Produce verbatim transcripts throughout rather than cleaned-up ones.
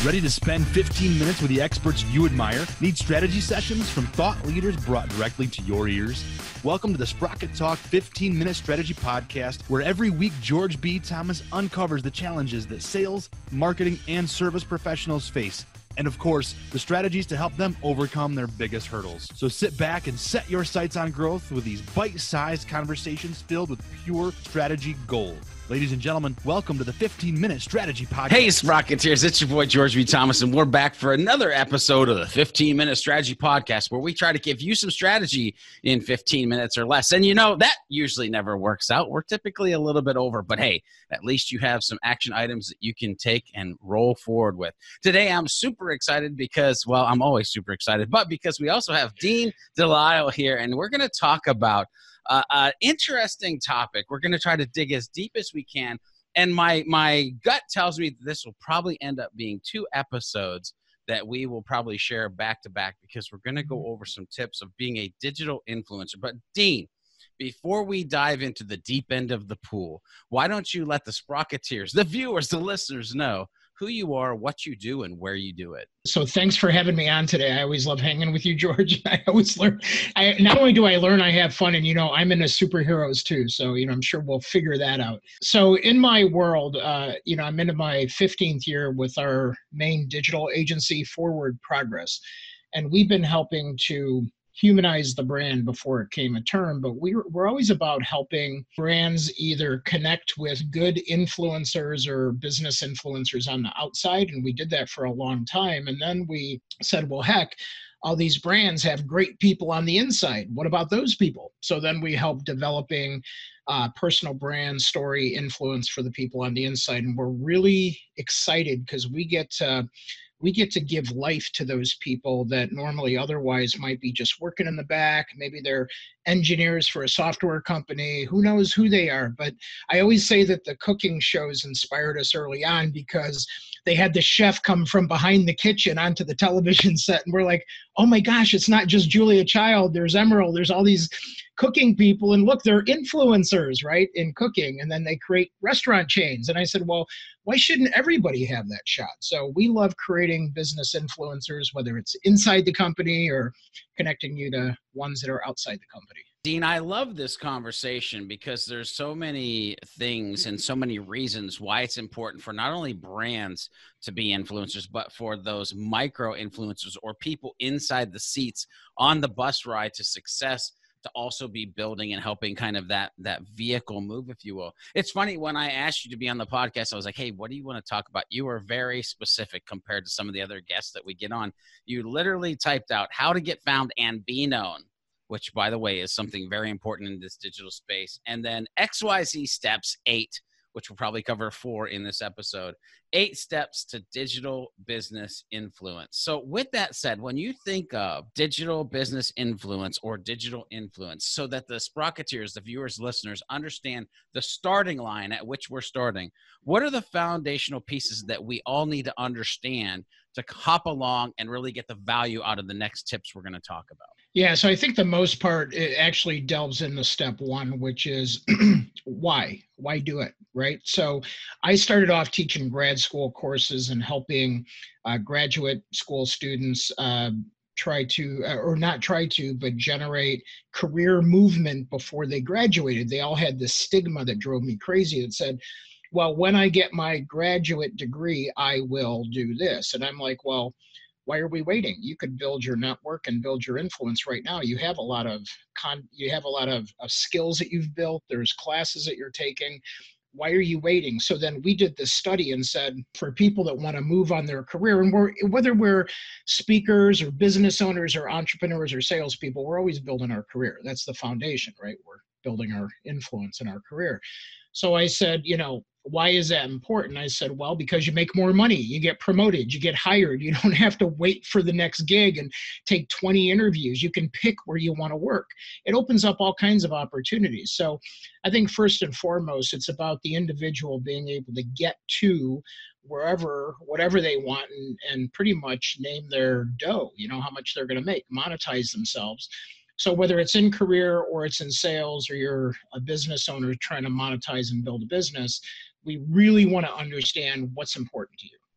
Ready to spend fifteen minutes with the experts you admire? Need strategy sessions from thought leaders brought directly to your ears? Welcome to the Sprocket Talk fifteen minute Strategy Podcast, where every week George B. Thomas uncovers the challenges that sales, marketing, and service professionals face. And of course, the strategies to help them overcome their biggest hurdles. So sit back and set your sights on growth with these bite-sized conversations filled with pure strategy gold. Ladies and gentlemen, welcome to the fifteen minute Strategy Podcast. Hey, Sprocketeers, it's your boy, George B. Thomas, and we're back for another episode of the fifteen minute Strategy Podcast, where we try to give you some strategy in fifteen minutes or less. And you know, that usually never works out. We're typically a little bit over, but hey, at least you have some action items that you can take and roll forward with. Today, I'm super excited because, well, I'm always super excited, but because we also have Dean Delisle here, and we're going to talk about Uh, uh, interesting topic. We're going to try to dig as deep as we can. And my my gut tells me that this will probably end up being two episodes that we will probably share back to back, because we're going to go over some tips of being a digital influencer. But Dean, before we dive into the deep end of the pool, why don't you let the Sprocketeers, the viewers, the listeners know who you are, what you do, and where you do it. So thanks for having me on today. I always love hanging with you, George. I always learn. I, not only do I learn, I have fun. And, you know, I'm into superheroes too. So, you know, I'm sure we'll figure that out. So in my world, uh, you know, I'm into my fifteenth year with our main digital agency, Forward Progress. And we've been helping to humanize the brand before it came a term, but we're, we're always about helping brands either connect with good influencers or business influencers on the outside. And we did that for a long time. And then we said, well, heck, all these brands have great people on the inside. What about those people? So then we help developing uh, personal brand story influence for the people on the inside. And we're really excited because we get to we get to give life to those people that normally otherwise might be just working in the back. Maybe they're engineers for a software company. Who knows who they are? But I always say that the cooking shows inspired us early on because they had the chef come from behind the kitchen onto the television set. And we're like, oh my gosh, it's not just Julia Child. There's Emerald. There's all these cooking people. And look, they're influencers, right, in cooking. And then they create restaurant chains. And I said, well, why shouldn't everybody have that shot? So we love creating business influencers, whether it's inside the company or connecting you to ones that are outside the company. Dean, I love this conversation because there's so many things and so many reasons why it's important for not only brands to be influencers, but for those micro influencers or people inside the seats on the bus ride to success to also be building and helping kind of that that vehicle move, if you will. It's funny, when I asked you to be on the podcast, I was like, hey, what do you want to talk about? You were very specific compared to some of the other guests that we get on. You literally typed out how to get found and be known, which, by the way, is something very important in this digital space. And then X Y Z steps eight, which we'll probably cover four in this episode. Eight steps to digital business influence. So with that said, when you think of digital business influence or digital influence, so that the Sprocketeers, the viewers, listeners, understand the starting line at which we're starting, what are the foundational pieces that we all need to understand to hop along and really get the value out of the next tips we're going to talk about? Yeah, so I think the most part, it actually delves into step one, which is why? Why do it, right? So I started off teaching grad school courses and helping uh, graduate school students uh, try to, uh, or not try to, but generate career movement before they graduated. They all had this stigma that drove me crazy that said, well, when I get my graduate degree, I will do this. And I'm like, well, why are we waiting? You could build your network and build your influence right now. You have a lot of con you have a lot of, of skills that you've built. There's classes that you're taking. Why are you waiting? So then we did this study and said, for people that want to move on their career, and we're, whether we're speakers or business owners or entrepreneurs or salespeople, we're always building our career. That's the foundation, right? We're building our influence in our career. So I said, you know, why is that important? I said, well, because you make more money, you get promoted, you get hired. You don't have to wait for the next gig and take twenty interviews. You can pick where you want to work. It opens up all kinds of opportunities. So I think first and foremost, it's about the individual being able to get to wherever, whatever they want, and, and pretty much name their dough, you know, how much they're going to make, monetize themselves. So whether it's in career or it's in sales, or you're a business owner trying to monetize and build a business, we really want to understand what's important to you.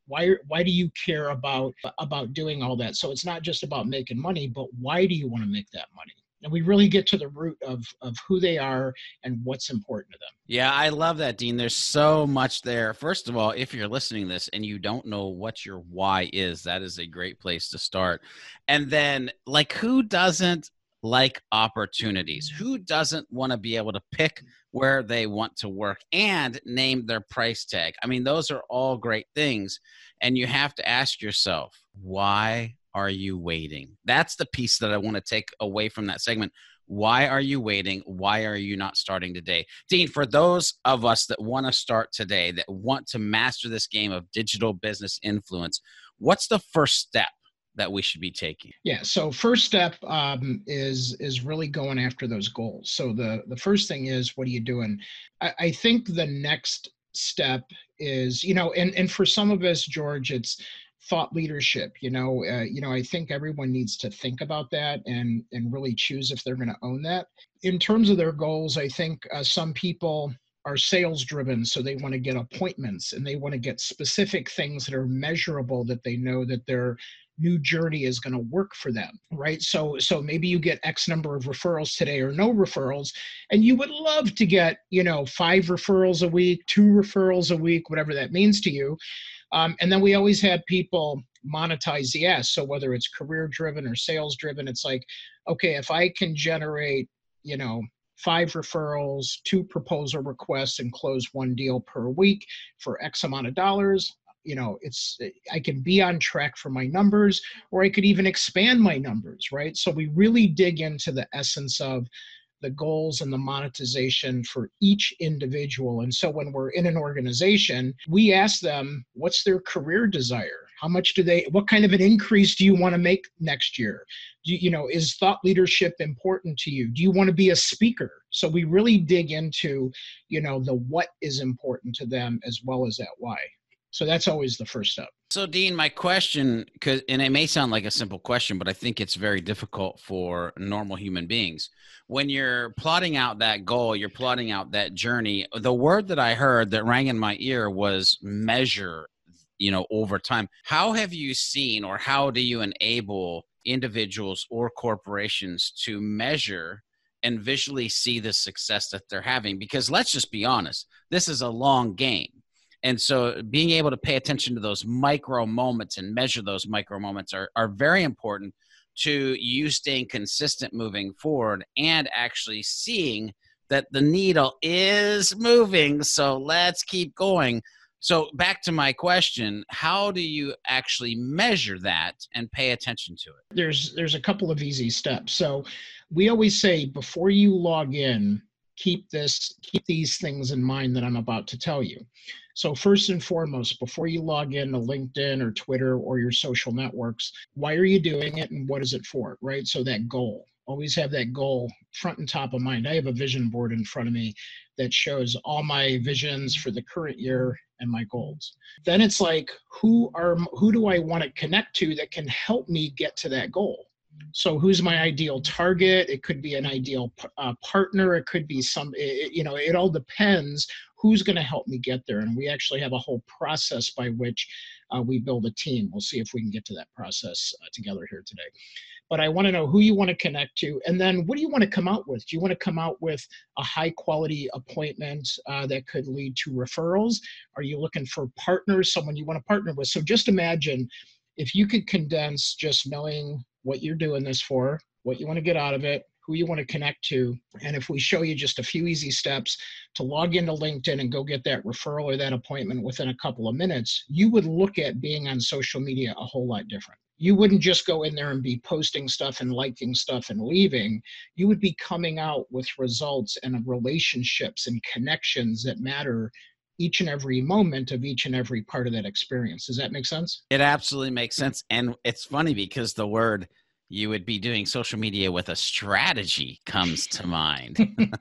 Why, why do you care about, about doing all that? So it's not just about making money, but why do you want to make that money? And we really get to the root of, of who they are and what's important to them. Yeah, I love that, Dean. There's so much there. First of all, if you're listening to this and you don't know what your why is, that is a great place to start. And then, like, who doesn't like opportunities? Who doesn't want to be able to pick where they want to work and name their price tag? I mean, those are all great things. And you have to ask yourself, why are you waiting? That's the piece that I want to take away from that segment. Why are you waiting? Why are you not starting today? Dean, for those of us that want to start today, that want to master this game of digital business influence, what's the first step that we should be taking? Yeah. So first step um, is is really going after those goals. So the the first thing is, what are you doing? I, I think the next step is, you know, and and for some of us, George, it's thought leadership. You know, uh, you know, I think everyone needs to think about that and and really choose if they're going to own that. In terms of their goals, I think uh, some people are sales driven, so they want to get appointments and they want to get specific things that are measurable, that they know that their new journey is going to work for them, right? So, so maybe you get X number of referrals today or no referrals, and you would love to get, you know, five referrals a week, two referrals a week, whatever that means to you. Um, and then we always have people monetize the S. So whether it's career driven or sales driven, it's like, okay, if I can generate, you know, five referrals, two proposal requests, and close one deal per week for X amount of dollars, you know, it's, I can be on track for my numbers, or I could even expand my numbers, right? So we really dig into the essence of the goals and the monetization for each individual. And so when we're in an organization, we ask them, what's their career desire? How much do they, what kind of an increase do you want to make next year? Do you, you know, is thought leadership important to you? Do you want to be a speaker? So we really dig into, you know, the what is important to them as well as that why. So that's always the first step. So, Dean, my question, cause, and it may sound like a simple question, but I think it's very difficult for normal human beings. When you're plotting out that goal, you're plotting out that journey, the word that I heard that rang in my ear was measure, you know, over time. How have you seen, or how do you enable individuals or corporations to measure and visually see the success that they're having? Because let's just be honest, this is a long game. And so being able to pay attention to those micro moments and measure those micro moments are, are very important to you staying consistent moving forward and actually seeing that the needle is moving. So let's keep going. So back to my question, how do you actually measure that and pay attention to it? There's, there's a couple of easy steps. So we always say, before you log in, keep this, keep these things in mind that I'm about to tell you. So first and foremost, before you log in to LinkedIn or Twitter or your social networks, why are you doing it and what is it for, right? So that goal, always have that goal front and top of mind. I have a vision board in front of me that shows all my visions for the current year and my goals. Then it's like, who are, who do I want to connect to that can help me get to that goal? So who's my ideal target? It could be an ideal uh, partner. It could be some, it, you know, it all depends who's going to help me get there. And we actually have a whole process by which uh, we build a team. We'll see if we can get to that process uh, together here today. But I want to know who you want to connect to. And then what do you want to come out with? Do you want to come out with a high quality appointment uh, that could lead to referrals? Are you looking for partners, someone you want to partner with? So just imagine if you could condense just knowing what you're doing this for, what you want to get out of it, who you want to connect to. And if we show you just a few easy steps to log into LinkedIn and go get that referral or that appointment within a couple of minutes, you would look at being on social media a whole lot different. You wouldn't just go in there and be posting stuff and liking stuff and leaving. You would be coming out with results and relationships and connections that matter each and every moment of each and every part of that experience. Does that make sense? It absolutely makes sense. And it's funny because the word you would be doing social media with a strategy comes to mind.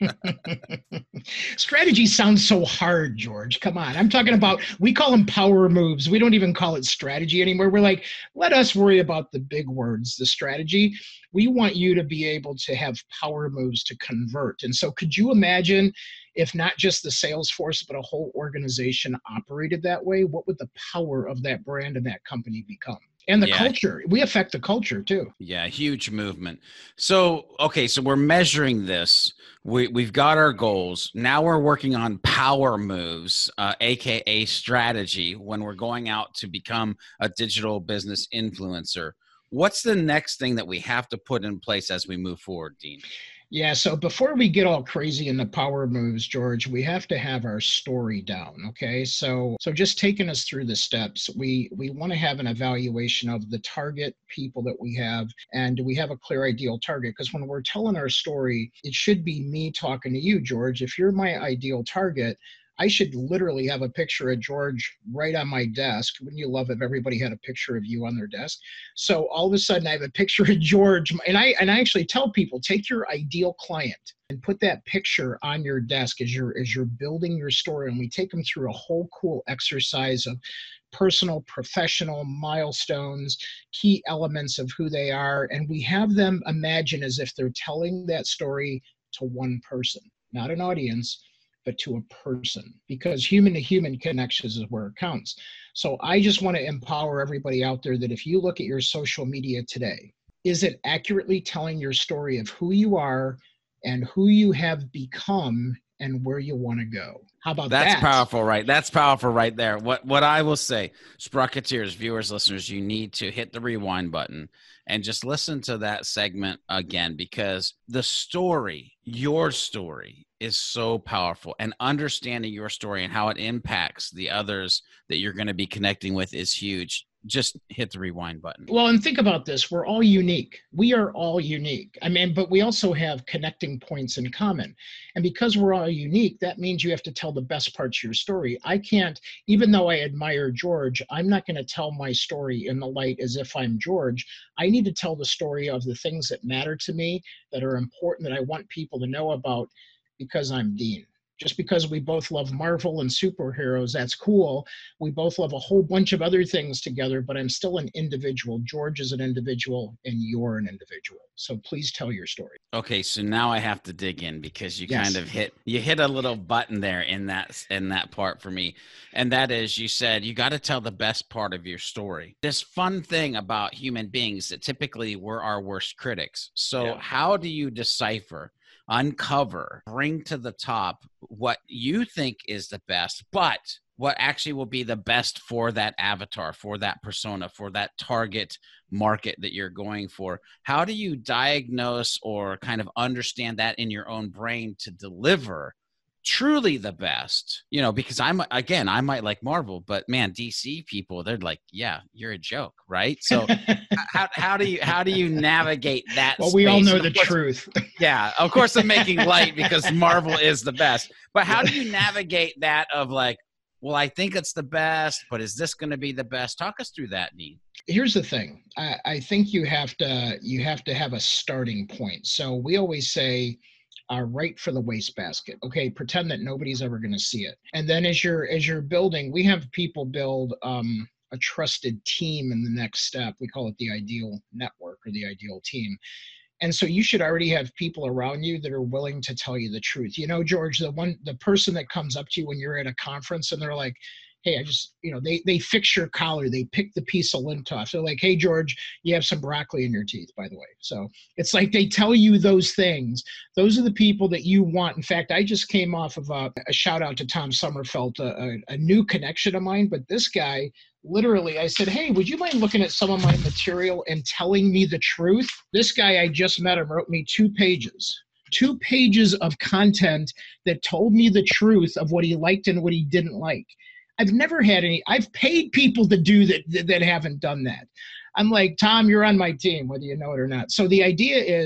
Strategy sounds so hard, George. Come on. I'm talking about, we call them power moves. We don't even call it strategy anymore. We're like, let us worry about the big words, the strategy. We want you to be able to have power moves to convert. And so could you imagine if not just the sales force, but a whole organization operated that way? What would the power of that brand and that company become? And the Yeah. culture. We affect the culture too. Yeah, huge movement. So, okay, so we're measuring this. We, we've got our goals. Now we're working on power moves, uh, A K A strategy, when we're going out to become a digital business influencer. What's the next thing that we have to put in place as we move forward, Dean? Yeah, so before we get all crazy in the power moves, George, we have to have our story down, okay? So so just taking us through the steps, we we want to have an evaluation of the target people that we have, and do we have a clear ideal target? Because when we're telling our story, it should be me talking to you, George. If you're my ideal target, I should literally have a picture of George right on my desk. Wouldn't you love if everybody had a picture of you on their desk? So all of a sudden I have a picture of George, and I and I actually tell people, take your ideal client and put that picture on your desk as you're as you're building your story. And we take them through a whole cool exercise of personal, professional milestones, key elements of who they are. And we have them imagine as if they're telling that story to one person, not an audience, but to a person, because human to human connections is where it counts. So I just want to empower everybody out there that if you look at your social media today, is it accurately telling your story of who you are and who you have become and where you want to go? How about That's that? That's powerful, right? That's powerful right there. What what I will say, Sprocketeers, viewers, listeners, you need to hit the rewind button and just listen to that segment again, because the story, your story, is so powerful, and understanding your story and how it impacts the others that you're going to be connecting with is huge. Just hit the rewind button. Well, and think about this. We're all unique. We are all unique. I mean, but we also have connecting points in common. And because we're all unique, that means you have to tell the best parts of your story. I can't, even though I admire George, I'm not going to tell my story in the light as if I'm George. I need to tell the story of the things that matter to me, that are important, that I want people to know about, because I'm Dean. Just because we both love Marvel and superheroes, that's cool. We both love a whole bunch of other things together, but I'm still an individual. George is an individual, and you're an individual. So please tell your story. Okay, so now I have to dig in, because you Yes. kind of hit you hit a little button there in that in that part for me. And that is, you said you got to tell the best part of your story. This fun thing about human beings that typically we're our worst critics. So Yeah. how do you decipher, uncover, bring to the top what you think is the best, but what actually will be the best for that avatar, for that persona, for that target market that you're going for? How do you diagnose or kind of understand that in your own brain to deliver truly the best? You know, because I'm, again, I might like Marvel, but man, D C people, they're like, yeah, you're a joke, right? So how, how do you, how do you navigate that? Well, we all space? know And of the course- truth. Yeah, of course I'm making light because Marvel is the best. But how do you navigate that of like, well, I think it's the best, but is this going to be the best? Talk us through that, Dean. Here's the thing. I, I think you have to you have to have a starting point. So we always say, uh, right for the wastebasket. Okay, pretend that nobody's ever going to see it. And then as you're as you're building, we have people build um, a trusted team in the next step. We call it the ideal network or the ideal team. And so you should already have people around you that are willing to tell you the truth. You know, George, the one, the person that comes up to you when you're at a conference and they're like, hey, I just, you know, they, they fix your collar. They pick the piece of lint off. They're like, hey, George, you have some broccoli in your teeth, by the way. So it's like they tell you those things. Those are the people that you want. In fact, I just came off of a, a shout out to Tom Sommerfeld, a, a, a new connection of mine. But this guy, literally, I said, hey, would you mind looking at some of my material and telling me the truth? This guy, I just met him, wrote me two pages. Two pages of content that told me the truth of what he liked and what he didn't like. I've never had any, I've paid people to do that, that that haven't done that. I'm like, Tom, you're on my team, whether you know it or not. So the idea is,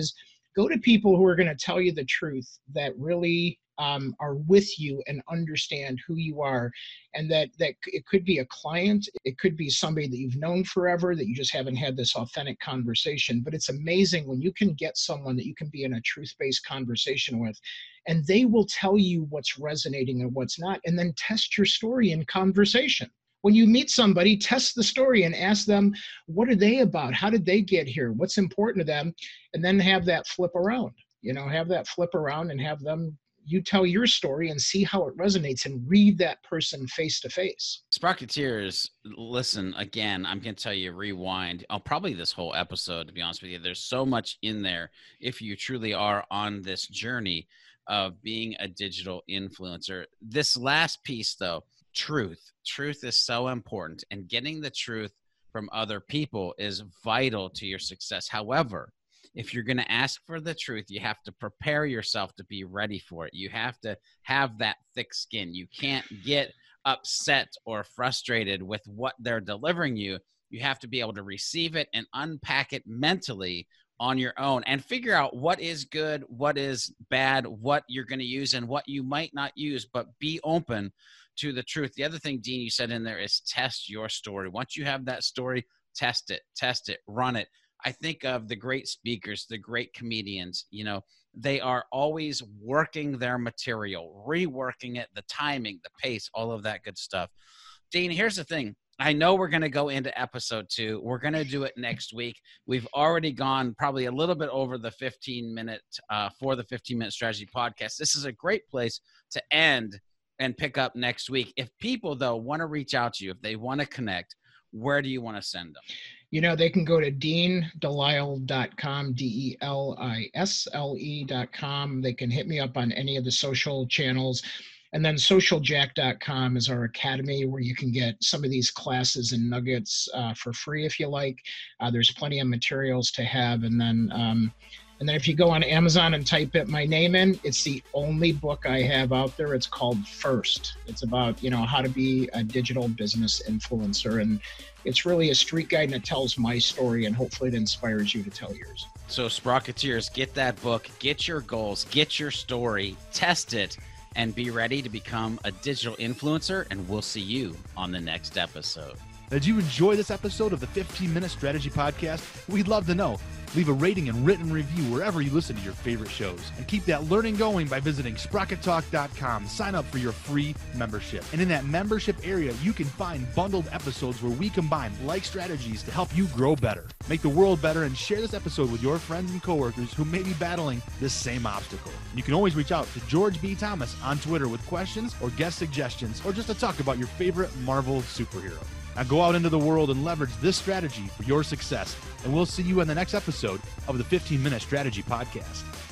Go to people who are going to tell you the truth, that really um, are with you and understand who you are. And that, that it could be a client, it could be somebody that you've known forever, that you just haven't had this authentic conversation. But it's amazing when you can get someone that you can be in a truth-based conversation with, and they will tell you what's resonating and what's not, and then test your story in conversation. When you meet somebody, test the story and ask them, what are they about? How did they get here? What's important to them? And then have that flip around, you know, have that flip around and have them, you tell your story and see how it resonates and read that person face to face. Sprocketeers, listen, again, I'm going to tell you, rewind. Oh, probably this whole episode, to be honest with you. There's so much in there if you truly are on this journey of being a digital influencer. This last piece, though, truth. Truth is so important, and getting the truth from other people is vital to your success. However, if you're going to ask for the truth, you have to prepare yourself to be ready for it. You have to have that thick skin. You can't get upset or frustrated with what they're delivering you. You have to be able to receive it and unpack it mentally on your own and figure out what is good, what is bad, what you're going to use and what you might not use, but be open to the truth. The other thing, Dean, you said in there is test your story. Once you have that story, test it, test it, run it. I think of the great speakers, the great comedians, you know, they are always working their material, reworking it, the timing, the pace, all of that good stuff. Dean, here's the thing. I know we're going to go into episode two. We're going to do it next week. We've already gone probably a little bit over the fifteen minute uh, for the fifteen minute strategy podcast. This is a great place to end and pick up next week. If people, though, want to reach out to you, if they want to connect, where do you want to send them? You know, they can go to dean delisle dot com, D E L I S L E dot com. They can hit me up on any of the social channels. And then social jack dot com is our academy where you can get some of these classes and nuggets uh, for free if you like. Uh, there's plenty of materials to have. And then um, and then if you go on Amazon and type it, my name in, it's the only book I have out there. It's called First. It's about, you know, how to be a digital business influencer. And it's really a street guide, and it tells my story, and hopefully it inspires you to tell yours. So Sprocketeers, get that book, get your goals, get your story, test it, and be ready to become a digital influencer, and we'll see you on the next episode. Did you enjoy this episode of the fifteen minute Strategy Podcast? We'd love to know. Leave a rating and written review wherever you listen to your favorite shows. And keep that learning going by visiting sprocket talk dot com. Sign up for your free membership. And in that membership area, you can find bundled episodes where we combine like strategies to help you grow better. Make the world better, and share this episode with your friends and coworkers who may be battling this same obstacle. You can always reach out to George B. Thomas on Twitter with questions or guest suggestions, or just to talk about your favorite Marvel superhero. Now go out into the world and leverage this strategy for your success, and we'll see you in the next episode of the fifteen minute Strategy Podcast.